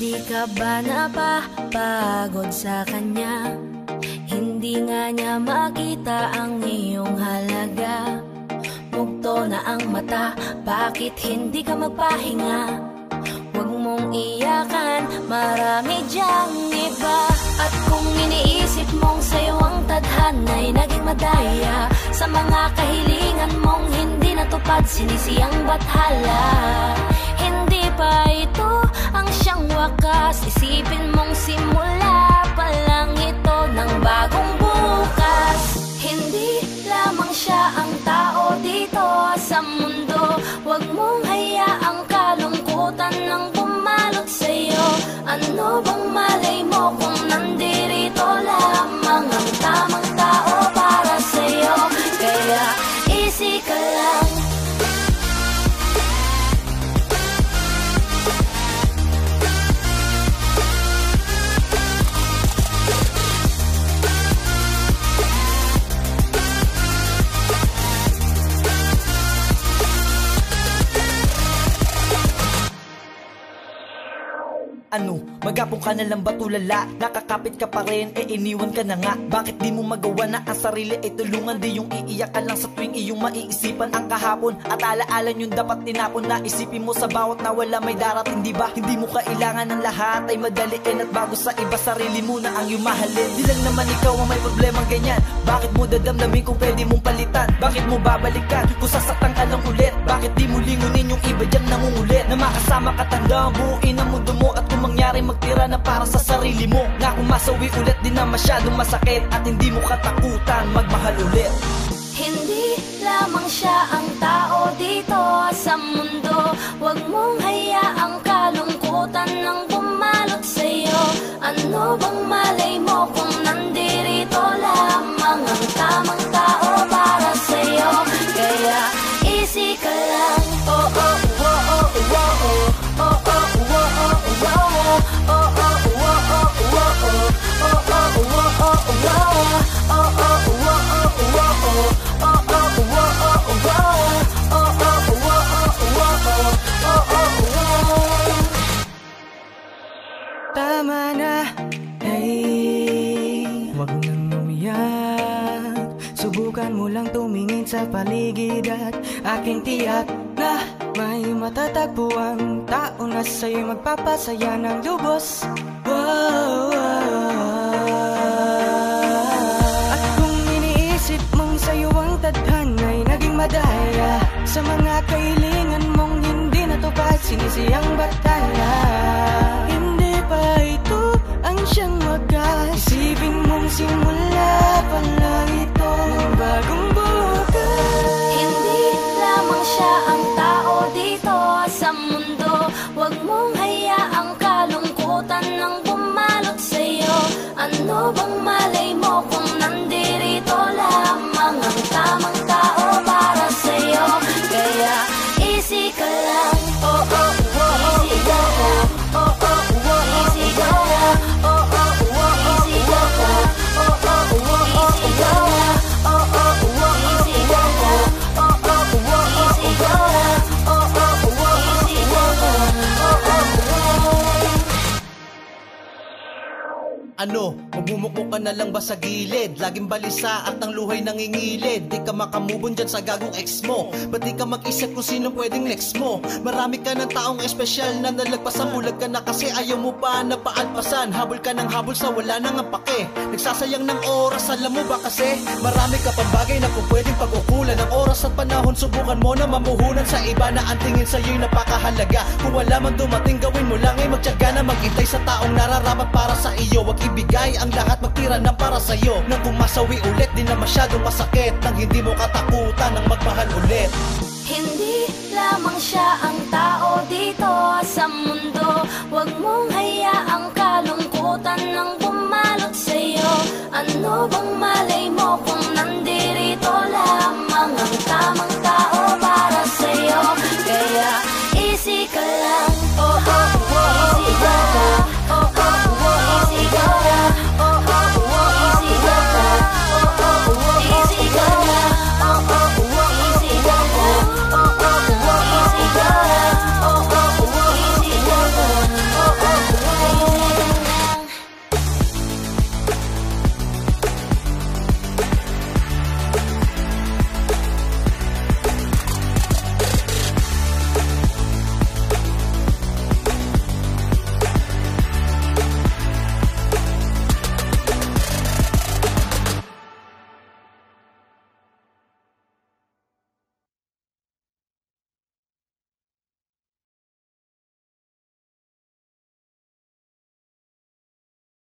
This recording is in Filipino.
Di ka ba napapagod sa kanya? Hindi nga niya makita ang iyong halaga. Mugto na ang mata, bakit hindi ka magpahinga? Huwag mong iyakan, marami diyang iba. At kung iniisip mong sa'yo ang tadhana'y naging madaya, sa mga kahilingan mong hindi natupad, sinisiyang bathala. Hindi pa ito ang siyang wakas, isipin mong simula pa lang ito ng bagong bukas. Hindi lamang siya ang tao dito sa mundo, huwag mong hayaang kalungkutan ng pumalot sa'yo. Ano bang malay mo kung nandirito lamang ang tamang tao para sa'yo? Kaya easy ka lang. Ano, magapong ka na lang ba tulala? Nakakapit ka pa rin, iniwan ka na nga. Bakit di mo magawa na ang sarili ay tulungan? Di yung iiyak ka lang sa tuwing iyong maiisipan ang kahapon, at alaalan yung dapat tinapon na isipin mo sa bawat nawala may darating, di ba? Hindi mo kailangan ng lahat ay madaliin, at bago sa iba sarili mo na ang iyong mahalin. Di lang naman ikaw ang may problemang ganyan, bakit mo dadamdamin kung pwede mong palitan? Bakit mo babalikan kung sasaktan ka lang ulit? Bakit di mo lingunin yung iba dyan nangungulit? Na makasama ka, tanda ang buuin ang mundo mo, at kung mangyari magtira na para sa sarili mo, na kung masawi ulit di na masyadong masakit, at hindi mo katakutan magmahal ulit. Hindi lamang siya ang tao dito sa mundo, huwag mong hayaang kalungkutan ng pumalot sa'yo. Ano bang malay mo kung nandirito lamang ang tamang tao para sa'yo? Kaya easy ka lang. Oh oh oh oh oh oh. Oh oh oh oh oh oh. Oh oh oh oh oh oh. Oh oh oh oh oh. Oh oh tama na, hey, wag nang umiyak. Subukan mo lang tumingin sa paligid at aking tiyak na may matatagpuan tao na sa'yo magpapasaya ng lubos. Wow, at kung iniisip mong sa'yo ang tadhana'y naging madaya, sa mga kahilingan mong hindi natupad, sinisiyang batala. Hindi pa ito ang siyang wagas, isipin mong simula pa lang ito ng bagong bukas. Hindi lamang siya ang tao dito sa mundo, huwag mong hayaang kalungkutan ng pumalot sa'yo. Ano bang malay mo kung nandirito lamang ang tamang tao para sa'yo? Kaya easy ka lang. Oh oh oh oh easy ka lang. Oh oh oh oh easy ka lang. Oh oh oh easy ka lang. Oh oh oh easy ka lang. Oh oh oh easy ka lang. Oh oh oh easy ka lang. Oh oh oh easy ka lang. Oh oh oh. Ano, magmumukmo ka na lang ba sa gilid? Laging balisa at ang luhay nangingilid. Di ka makamubon dyan sa gagong ex mo. Ba't di ka mag-isip kung sino pwedeng next mo? Marami ka ng taong espesyal na nalagpasan. Bulag ka na kasi ayaw mo pa na paadpasan. Habol ka ng habol sa wala nang ang pake. Nagsasayang ng oras, alam mo ba kasi? Marami ka pang bagay na kung pwedeng pag-ukulan ng oras at panahon. Subukan mo na mamuhunan sa iba na ang tingin sa'yo'y napakahalaga. Kung wala man dumating, gawin mo lang ay magtiyaga na maghintay sa taong nararapat para sa iyo. Wag ibigay ang lahat, magtira ng para sa'yo. Nang kumasawi ulit, di na masyadong masakit, nang hindi mo katakutan ng magmahal ulit. Hindi